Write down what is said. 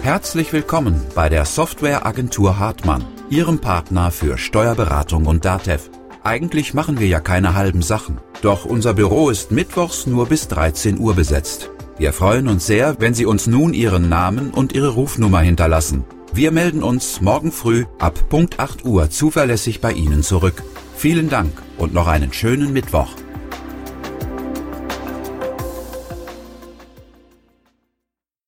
Herzlich willkommen bei der Softwareagentur Hartmann, Ihrem Partner für Steuerberatung und DATEV. Eigentlich machen wir ja keine halben Sachen, doch unser Büro ist mittwochs nur bis 13 Uhr besetzt. Wir freuen uns sehr, wenn Sie uns nun Ihren Namen und Ihre Rufnummer hinterlassen. Wir melden uns morgen früh ab Punkt 8 Uhr zuverlässig bei Ihnen zurück. Vielen Dank und noch einen schönen Mittwoch.